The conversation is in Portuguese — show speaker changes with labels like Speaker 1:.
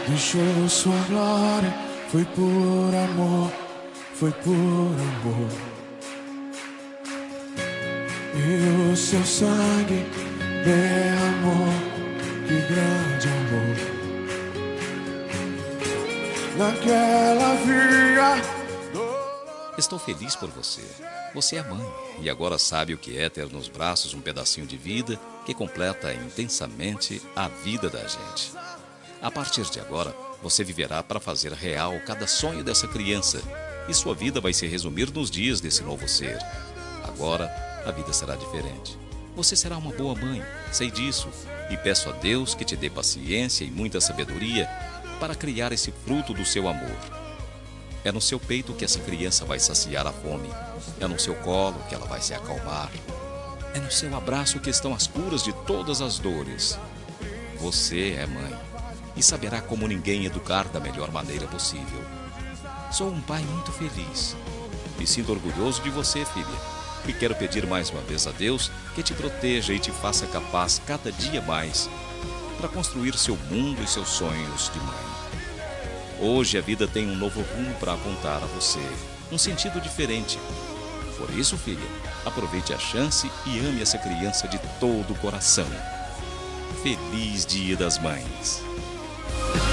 Speaker 1: deixou sua glória, foi por amor, foi por amor. E o seu sangue derramou, que grande amor. Naquela via.
Speaker 2: Estou feliz por você. Você é mãe e agora sabe o que é ter nos braços um pedacinho de vida que completa intensamente a vida da gente. A partir de agora, você viverá para fazer real cada sonho dessa criança e sua vida vai se resumir nos dias desse novo ser. Agora, a vida será diferente. Você será uma boa mãe, sei disso, e peço a Deus que te dê paciência e muita sabedoria para criar esse fruto do seu amor. É no seu peito que essa criança vai saciar a fome. É no seu colo que ela vai se acalmar. É no seu abraço que estão as curas de todas as dores. Você é mãe e saberá como ninguém educar da melhor maneira possível. Sou um pai muito feliz. Me sinto orgulhoso de você, filha. E quero pedir mais uma vez a Deus que te proteja e te faça capaz cada dia mais para construir seu mundo e seus sonhos de mãe. Hoje a vida tem um novo rumo para apontar a você, um sentido diferente. Por isso, filha, aproveite a chance e ame essa criança de todo o coração. Feliz Dia das Mães!